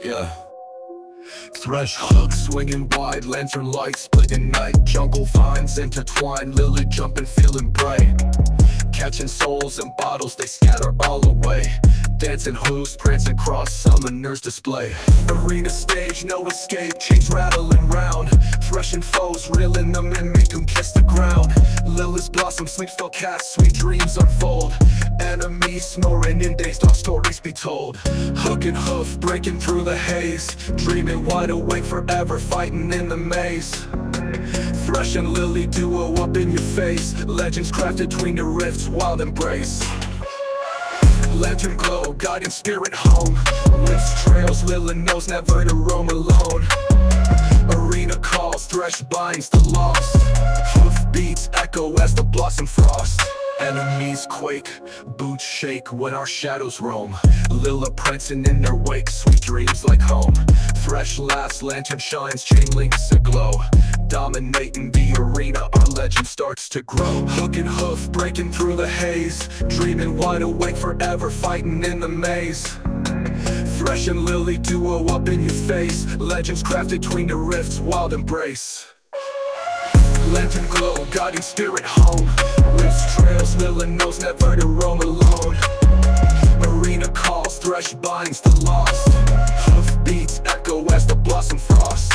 Yeah. Thresh hook swinging wide, lantern light splitting night. Jungle vines intertwined, lily jumping feeling bright. Catching souls and bottles, they scatter all away. Dancing hooves, prancing cross, summoners display. Arena stage, no escape, chains rattling round. Threshing foes, reeling them in, make them kiss the ground. Lilies blossom, sleep spell cast, sweet dreams unfold. Enemies snoring in days, dark stories be told. Hook and hoof, breaking through the haze. Dreaming wide awake forever, fighting in the maze. Thresh and Lily duo up in your face. Legends crafted between the rifts, wild embrace. Lantern glow, guiding spirit home. Rifts trails, Lily knows never to roam alone. Arena calls, Thresh binds the lost. Hoof beats echo as the blossom frost. Enemies quake, boots shake when our shadows roam. Lila prancing in their wake, sweet dreams like home. Thresh laughs, lantern shines, chain links aglow. Dominating the arena, our legend starts to grow. Hook and hoof, breaking through the haze. Dreaming wide awake forever, fighting in the maze. Thresh and Lily duo up in your face. Legends crafted between the rifts, wild embrace. Lantern glow, guiding spirit home. Rifts trails, Lily knows never to roam alone. Arena calls, Thresh binds the lost. Hoof beats echo as the blossom frost.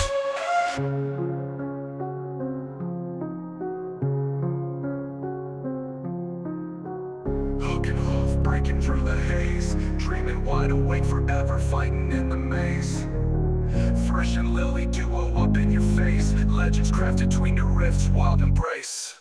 Hook and hoof, breaking through the haze. Dreaming wide awake forever, fighting in the maze. Thresh and Lily duo up in your face. Legends crafted between the rifts, wild embrace.